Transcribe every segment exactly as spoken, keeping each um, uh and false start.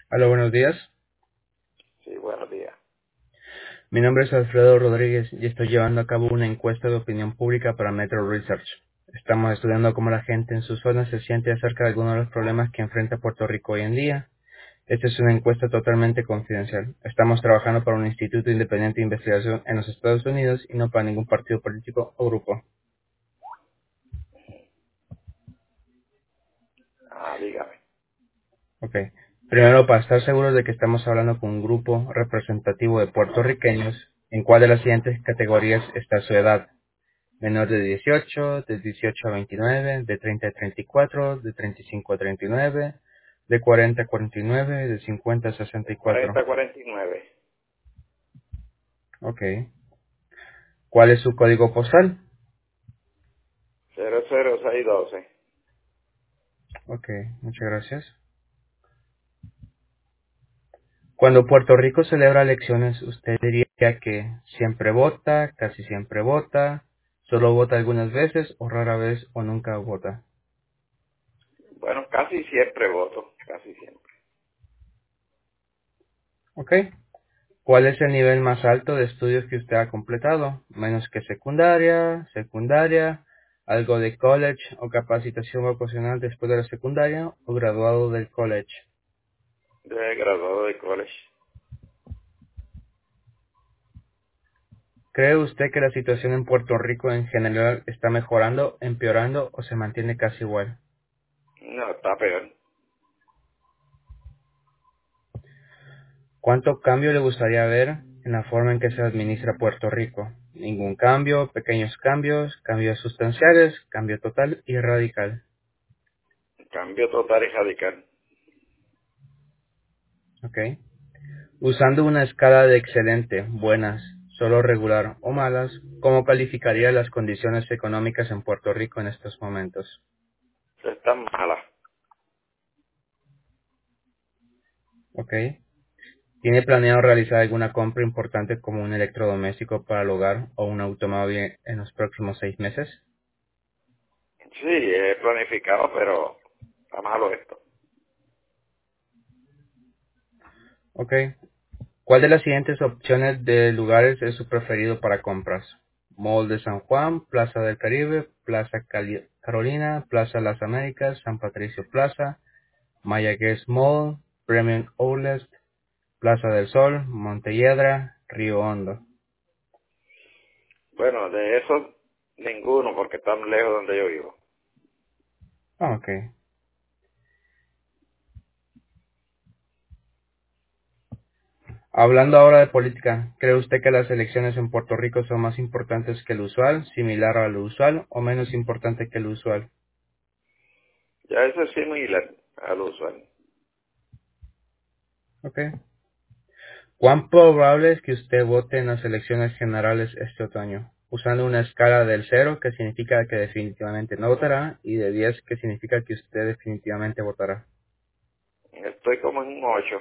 Hola, buenos días. Sí, buenos días. Mi nombre es Alfredo Rodríguez y estoy llevando a cabo una encuesta de opinión pública para Metro Research. Estamos estudiando cómo la gente en su zona se siente acerca de algunos de los problemas que enfrenta Puerto Rico hoy en día. Esta es una encuesta totalmente confidencial. Estamos trabajando para un instituto independiente de investigación en los Estados Unidos y no para ningún partido político o grupo. Ah, dígame. Ok. Primero, para estar seguros de que estamos hablando con un grupo representativo de puertorriqueños, ¿en cuál de las siguientes categorías está su edad? Menor de dieciocho, de dieciocho a veintinueve, de treinta a treinta y cuatro, de treinta y cinco a treinta y nueve, de cuarenta a cuarenta y nueve, de cincuenta a sesenta De y cuatro. cuarenta a cuarenta y nueve. Ok. ¿Cuál es su código postal? cero cero seis doce. Ok, muchas gracias. Cuando Puerto Rico celebra elecciones, ¿usted diría que siempre vota, casi siempre vota, solo vota algunas veces o rara vez o nunca vota? Bueno, casi siempre voto. Casi siempre. Ok. ¿Cuál es el nivel más alto de estudios que usted ha completado? Menos que secundaria, secundaria, algo de college o capacitación vocacional después de la secundaria o graduado del college. De graduado de college. ¿Cree usted que la situación en Puerto Rico en general está mejorando, empeorando o se mantiene casi igual? No, está peor. ¿Cuánto cambio le gustaría ver en la forma en que se administra Puerto Rico? Ningún cambio, pequeños cambios, cambios sustanciales, cambio total y radical. Cambio total y radical. ¿Ok? Usando una escala de excelente, buenas, solo regular o malas, ¿cómo calificaría las condiciones económicas en Puerto Rico en estos momentos? Está mala. ¿Ok? ¿Tiene planeado realizar alguna compra importante como un electrodoméstico para el hogar o un automóvil en los próximos seis meses? Sí, he planificado, pero está malo esto. ¿Ok? ¿Cuál de las siguientes opciones de lugares es su preferido para compras? Mall de San Juan, Plaza del Caribe, Plaza Cali- Carolina, Plaza Las Américas, San Patricio Plaza, Mayagüez Mall, Premium Outlet, Plaza del Sol, Montelledra, Río Hondo. Bueno, de eso ninguno, porque están lejos donde yo vivo. Ah, ok. Hablando ahora de política, ¿cree usted que las elecciones en Puerto Rico son más importantes que lo usual, similar a lo usual o menos importante que lo usual? Ya eso es similar al usual. Ok. ¿Cuán probable es que usted vote en las elecciones generales este otoño? Usando una escala del cero, que significa que definitivamente no votará, y de diez, que significa que usted definitivamente votará. Estoy como en un ocho.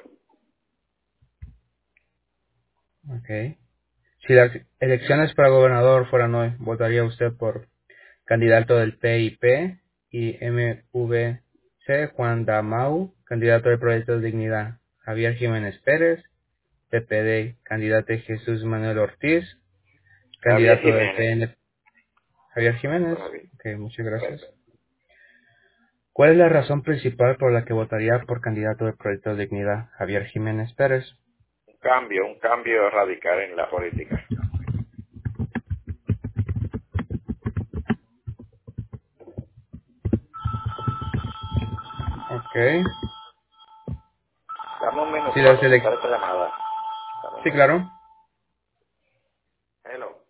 Ok. Si las elecciones para gobernador fueran hoy, ¿votaría usted por candidato del P I P y M V C, Juan Damau, candidato del Proyecto de Dignidad, Javier Jiménez Pérez, P P D, candidato Jesús Manuel Ortiz, Javier candidato del Jiménez. P N, Javier Jiménez? Por Javier. Ok, muchas gracias. Correcto. ¿Cuál es la razón principal por la que votaría por candidato del Proyecto de Dignidad, Javier Jiménez Pérez? Un cambio, un cambio radical en la política. Ok. Dame un Si minuto para las contestar elec- esta llamada. Dame un Sí, minuto. claro. Hello.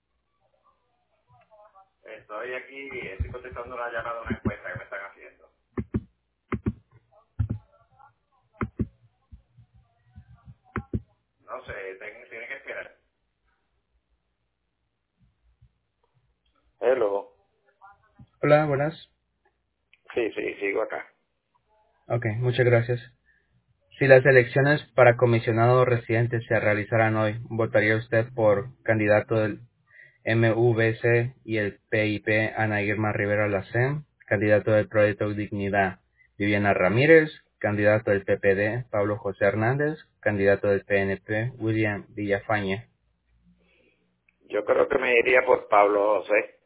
Estoy aquí, estoy contestando una llamada de una encuesta que me están haciendo. No sé, ten- tiene que esperar. Hello. Hola, buenas. Sí, sí, sigo acá. Ok, muchas gracias. Si las elecciones para comisionado residente se realizaran hoy, ¿votaría usted por candidato del M V C y el P I P Ana Irma Rivera Lacén, candidato del Proyecto Dignidad Viviana Ramírez, candidato del P P D, Pablo José Hernández, candidato del P N P, William Villafañe. Yo creo que me iría por Pablo José.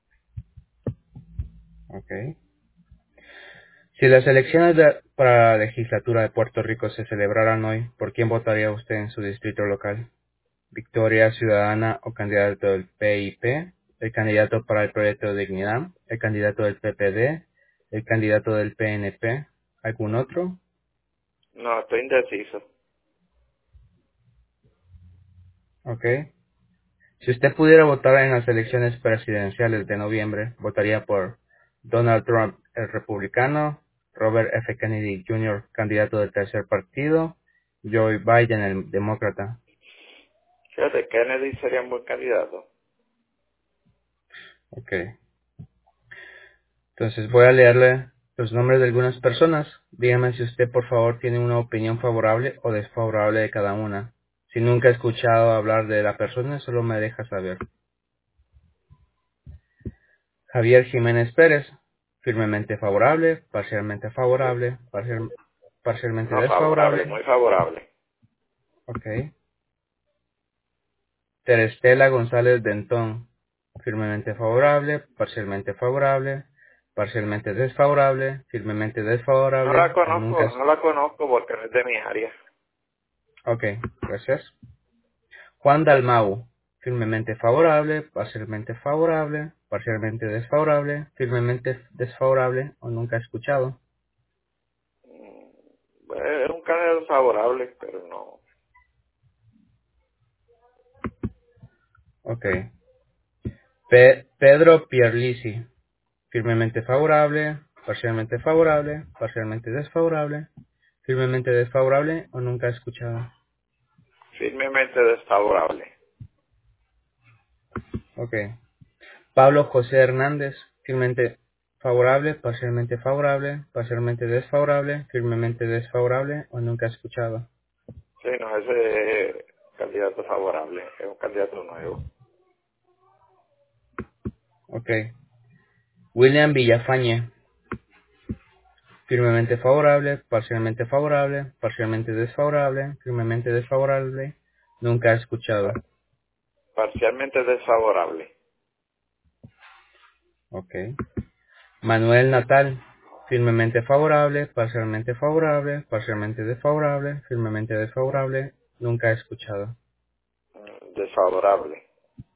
Okay. Si las elecciones de- para la legislatura de Puerto Rico se celebraran hoy, ¿por quién votaría usted en su distrito local? ¿Victoria Ciudadana o candidato del P I P? ¿El candidato para el Proyecto de Dignidad? ¿El candidato del P P D? ¿El candidato del P N P? ¿Algún otro? No, estoy indeciso. Ok. Si usted pudiera votar en las elecciones presidenciales de noviembre, ¿votaría por Donald Trump, el republicano, Robert F. Kennedy junior, candidato del tercer partido, Joe Biden, el demócrata? Fíjate, Kennedy sería un buen candidato. Ok. Entonces voy a leerle los nombres de algunas personas. Dígame si usted, por favor, tiene una opinión favorable o desfavorable de cada una. Si nunca ha escuchado hablar de la persona, solo me deja saber. Javier Jiménez Pérez, firmemente favorable, parcialmente Sí. favorable, parcial- parcialmente No favorable, desfavorable. muy favorable. Ok. Terestela González Dentón, firmemente favorable, parcialmente favorable, parcialmente desfavorable, firmemente No la desfavorable o nunca. conozco, no la conozco porque no es de mi área. Ok, gracias. Juan Dalmau, firmemente favorable, parcialmente favorable, parcialmente desfavorable, firmemente desfavorable o nunca escuchado. Mm, bueno, es un candidato favorable, pero no. Ok. Pe- Pedro Pierlisi, firmemente favorable, parcialmente favorable, parcialmente desfavorable, firmemente desfavorable o nunca escuchado. Firmemente desfavorable. Ok. Pablo José Hernández, firmemente favorable, parcialmente favorable, parcialmente desfavorable, firmemente desfavorable o nunca escuchado. Sí, no, ese es candidato favorable, es un candidato nuevo. Ok. William Villafañe, firmemente favorable, parcialmente favorable, parcialmente desfavorable, firmemente desfavorable, nunca escuchado. Pa- Parcialmente desfavorable. Ok. Manuel Natal, firmemente favorable, parcialmente favorable, parcialmente desfavorable, firmemente desfavorable, nunca escuchado. Mm, Desfavorable.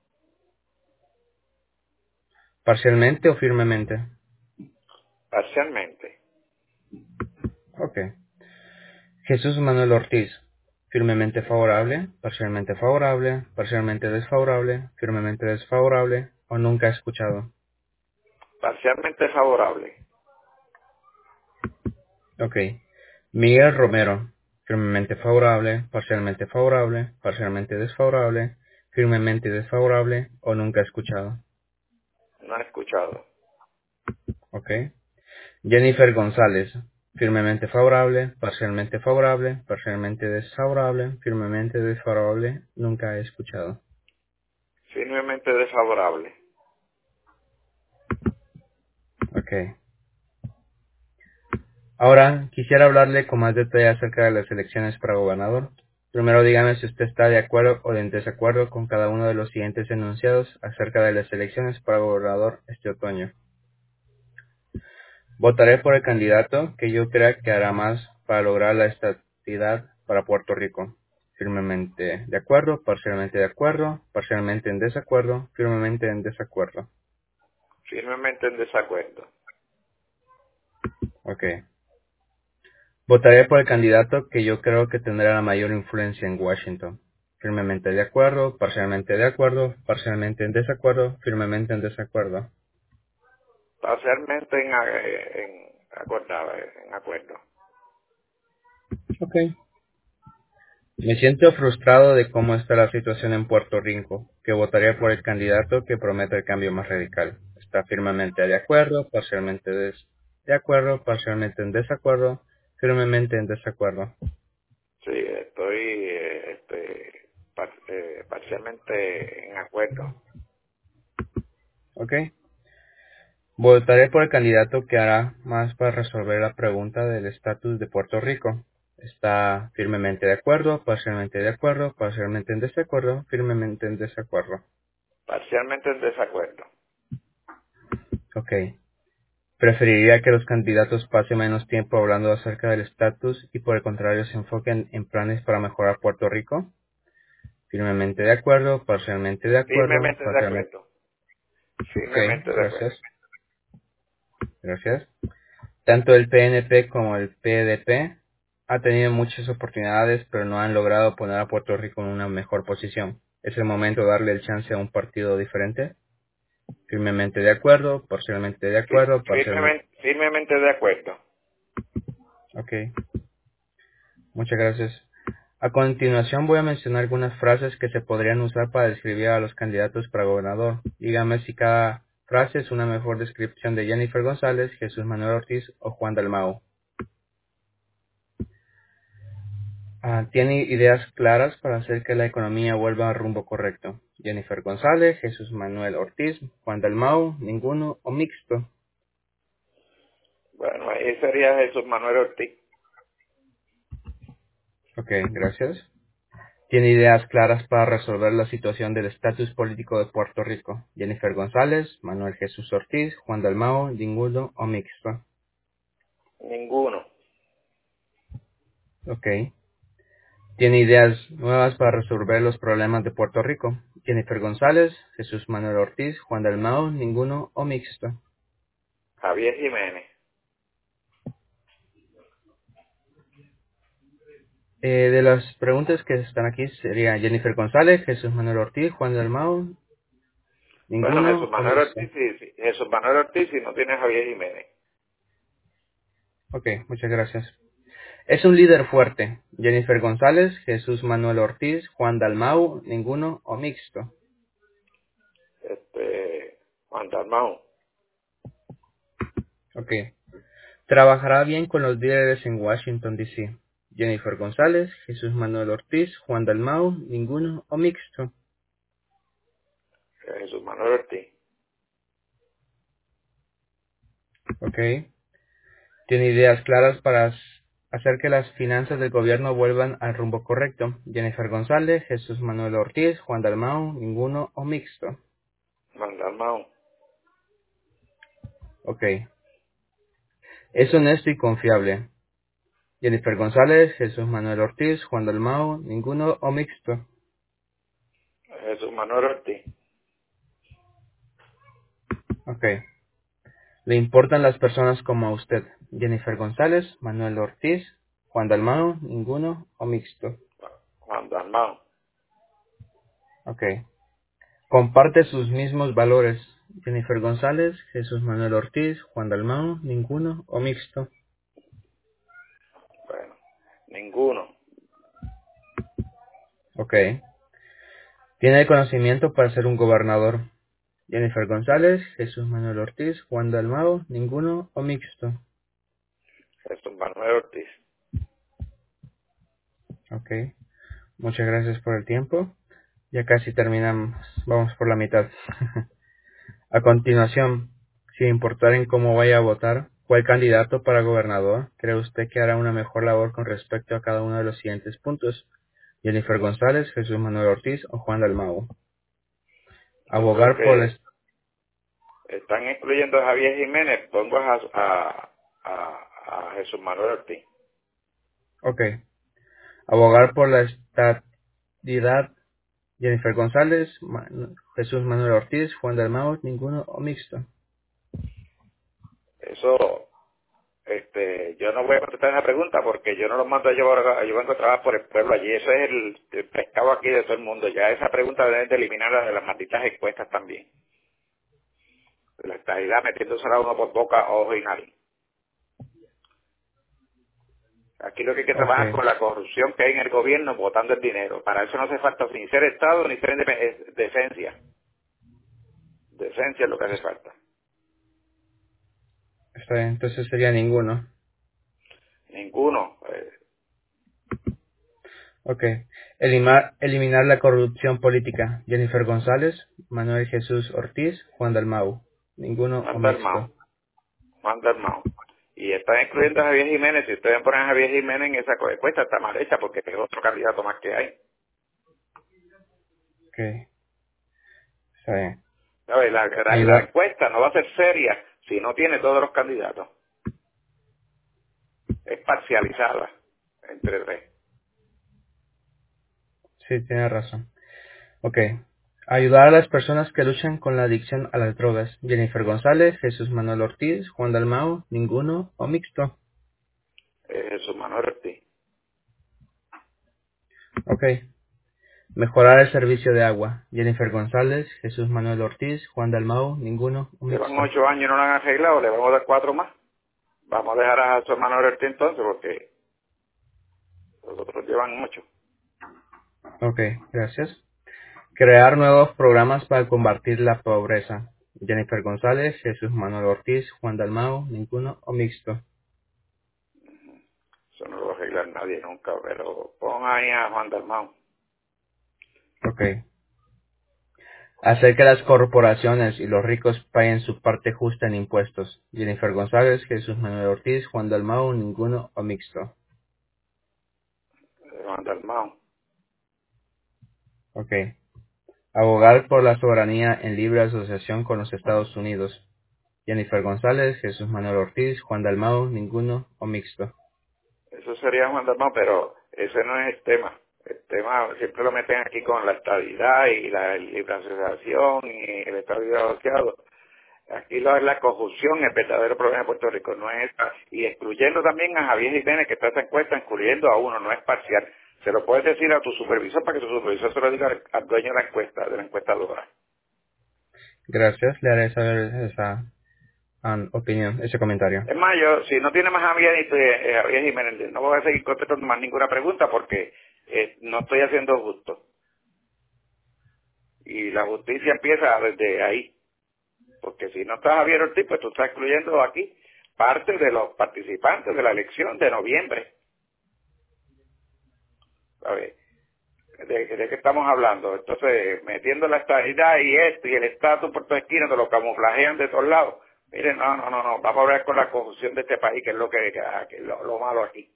Parcialmente o firmemente. Parcialmente. Ok. Jesús Manuel Ortiz, firmemente favorable, parcialmente favorable, parcialmente desfavorable, firmemente desfavorable o nunca escuchado. Parcialmente favorable. Ok. Miguel Romero, firmemente favorable, parcialmente favorable, parcialmente desfavorable, firmemente desfavorable o nunca escuchado. No he escuchado. Ok. Jennifer González, firmemente favorable, parcialmente favorable, parcialmente desfavorable, firmemente desfavorable, nunca he escuchado. Firmemente desfavorable. Ok. Ahora, quisiera hablarle con más detalle acerca de las elecciones para gobernador. Primero dígame si usted está de acuerdo o en desacuerdo con cada uno de los siguientes enunciados acerca de las elecciones para gobernador este otoño. Votaré por el candidato que yo crea que hará más para lograr la estabilidad para Puerto Rico. Firmemente de acuerdo, parcialmente de acuerdo, parcialmente en desacuerdo, firmemente en desacuerdo. Firmemente en desacuerdo. Ok. Votaré por el candidato que yo creo que tendrá la mayor influencia en Washington. Firmemente de acuerdo, parcialmente de acuerdo, parcialmente en desacuerdo, firmemente en desacuerdo. Parcialmente en, a- en, acordado, en acuerdo. Ok. Me siento frustrado de cómo está la situación en Puerto Rico, que votaría por el candidato que promete el cambio más radical. Está firmemente de acuerdo, parcialmente des- de acuerdo, parcialmente en desacuerdo, firmemente en desacuerdo. Sí, estoy eh, este, par- eh, parcialmente en acuerdo. ¿Ok? Votaré por el candidato que hará más para resolver la pregunta del estatus de Puerto Rico. ¿Está firmemente de acuerdo, parcialmente de acuerdo, parcialmente en desacuerdo, firmemente en desacuerdo? Parcialmente en desacuerdo. Ok. ¿Preferiría que los candidatos pasen menos tiempo hablando acerca del estatus y por el contrario se enfoquen en planes para mejorar Puerto Rico? Firmemente de acuerdo, parcialmente de acuerdo, Firmemente de parcialmente. acuerdo. Ok, Firmemente de acuerdo. gracias. Gracias. Tanto el P N P como el P D P ha tenido muchas oportunidades, pero no han logrado poner a Puerto Rico en una mejor posición. ¿Es el momento de darle el chance a un partido diferente? Firmemente de acuerdo, parcialmente de Fir- acuerdo, parcialmente. Firmemente, firmemente de acuerdo. Ok, muchas gracias. A continuación voy a mencionar algunas frases que se podrían usar para describir a los candidatos para gobernador. Dígame si cada frase es una mejor descripción de Jennifer González, Jesús Manuel Ortiz o Juan Dalmau. Ah, tiene ideas claras para hacer que la economía vuelva al rumbo correcto. Jennifer González, Jesús Manuel Ortiz, Juan Dalmau, ninguno o mixto. Bueno, ahí sería Jesús Manuel Ortiz. Ok, gracias. Tiene ideas claras para resolver la situación del estatus político de Puerto Rico. Jennifer González, Manuel Jesús Ortiz, Juan Dalmau, ninguno o mixto. Ninguno. Ok. Tiene ideas nuevas para resolver los problemas de Puerto Rico. Jennifer González, Jesús Manuel Ortiz, Juan Dalmau, ninguno o mixto. Javier Jiménez. Eh, de las preguntas que están aquí sería Jennifer González, Jesús Manuel Ortiz, Juan Dalmau, Bueno, Jesús ninguno o Manuel mixto. Ortiz, sí, sí. Jesús Manuel Ortiz y no tiene Javier Jiménez. Ok, muchas gracias. Es un líder fuerte. Jennifer González, Jesús Manuel Ortiz, Juan Dalmau, ninguno o mixto. Este, Juan Dalmau. Ok. Trabajará bien con los líderes en Washington, D C. Jennifer González, Jesús Manuel Ortiz, Juan Dalmau, ninguno o mixto. Jesús Manuel Ortiz. Ok. Tiene ideas claras para hacer que las finanzas del gobierno vuelvan al rumbo correcto. Jennifer González, Jesús Manuel Ortiz, Juan Dalmau, ninguno o mixto. Juan Dalmau. Ok. Es honesto y confiable. Jennifer González, Jesús Manuel Ortiz, Juan Dalmau, ninguno o mixto. Jesús Manuel Ortiz. Ok. Le importan las personas como a usted. Jennifer González, Manuel Ortiz, Juan Dalmau, ninguno o mixto. Juan Dalmau. Ok. Comparte sus mismos valores. Jennifer González, Jesús Manuel Ortiz, Juan Dalmau, ninguno o mixto. Bueno, ninguno. Ok. Tiene el conocimiento para ser un gobernador. Jennifer González, Jesús Manuel Ortiz, Juan Dalmau, ninguno o mixto. Jesús Manuel Ortiz. Ok. Muchas gracias por el tiempo. Ya casi terminamos. Vamos por la mitad. A continuación, sin importar en cómo vaya a votar, ¿cuál candidato para gobernador cree usted que hará una mejor labor con respecto a cada uno de los siguientes puntos? Jennifer González, Jesús Manuel Ortiz o Juan Dalmau. Yo creo Abogar por la... que están excluyendo a Javier Jiménez. Pongo a, a, a, a Jesús Manuel Ortiz. Ok. Abogar por la estadidad. Jennifer González, Ma- Jesús Manuel Ortiz, Juan Dalmau, ninguno o mixto. Eso, este, yo no voy a contestar esa pregunta porque yo no los mando a llevar, a- yo vengo a trabajar por el pueblo allí. Eso es el, el pescado aquí de todo el mundo. Ya esa pregunta deben de eliminarla de las malditas encuestas también. La estadidad metiéndosela a uno por boca, ojo y nariz. Aquí lo que hay que Ok. trabajar es con la corrupción que hay en el gobierno botando el dinero. Para eso no hace falta ni ser Estado ni ser independ- es decencia. Decencia es lo que hace falta. Está bien, entonces sería ninguno. Ninguno. eh, Ok. Elimar- eliminar la corrupción política. Jennifer González, Manuel Jesús Ortiz, Juan Dalmau. ninguno No o han armado, mixto. no han armado. Y están excluyendo a Javier Jiménez. Si ustedes ponen a Javier Jiménez en esa encuesta, está mal hecha porque es otro candidato más que hay. Ok, está bien. ¿Sabe? La, la, la Ayuda. encuesta no va a ser seria si no tiene todos los candidatos. Es parcializada entre tres. Sí, tiene razón. Ok. Ayudar a las personas que luchan con la adicción a las drogas. Jennifer González, Jesús Manuel Ortiz, Juan Dalmau, ninguno o mixto. Es Jesús Manuel Ortiz. Ok. Mejorar el servicio de agua. Jennifer González, Jesús Manuel Ortiz, Juan Dalmau, ninguno o Llevan mixto. ocho años y no lo han arreglado, le vamos a dar cuatro más. Vamos a dejar a Jesús Manuel Ortiz entonces porque los otros llevan ocho. Ok, gracias. Crear nuevos programas para combatir la pobreza. Jennifer González, Jesús Manuel Ortiz, Juan Dalmau, ninguno o mixto. Eso no lo va a arreglar nadie nunca, pero pon ahí a Juan Dalmau. Ok. Hacer que las corporaciones y los ricos paguen su parte justa en impuestos. Jennifer González, Jesús Manuel Ortiz, Juan Dalmau, ninguno o mixto. Eh, Juan Dalmau. Ok. Abogar por la soberanía en libre asociación con los Estados Unidos. Jennifer González, Jesús Manuel Ortiz, Juan Dalmau, ninguno o mixto. Eso sería Juan Dalmau, pero ese no es el tema. El tema siempre lo meten aquí con la estabilidad y la libre asociación y el Estado libre asociado. Aquí lo es la conjunción, el verdadero problema de Puerto Rico, no es esta. Y excluyendo también a Javier Jiménez, que está en esta encuesta, incluyendo a uno, no es parcial. Se lo puedes decir a tu supervisor para que tu supervisor se lo diga al, al dueño de la encuesta, de la encuestadora. Gracias, le haré saber esa um, opinión, ese comentario. Es más, yo, si no tiene más Javier, eh, Javier Jiménez, no voy a seguir contestando más ninguna pregunta porque eh, no estoy haciendo justo. Y la justicia empieza desde ahí. Porque si no está Javier Ortiz, pues tú estás excluyendo aquí parte de los participantes de la elección de noviembre. ¿Sabes? ¿De, de qué estamos hablando? Entonces, metiendo la estabilidad y esto y el estatus por toda esquina, te lo camuflajean de todos lados. Miren, no, no, no, no, vamos a ver con la conjunción de este país, que es lo que, que, que es lo, lo malo aquí.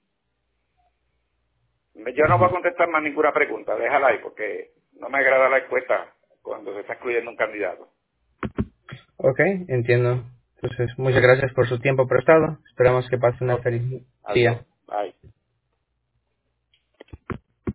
Yo no voy a Ujú. contestar más ninguna pregunta, déjala ahí, porque no me agrada la encuesta cuando se está excluyendo un candidato. Ok, entiendo. Entonces, muchas gracias por su tiempo prestado. Esperamos que pase una Ok, feliz día. adiós, bye.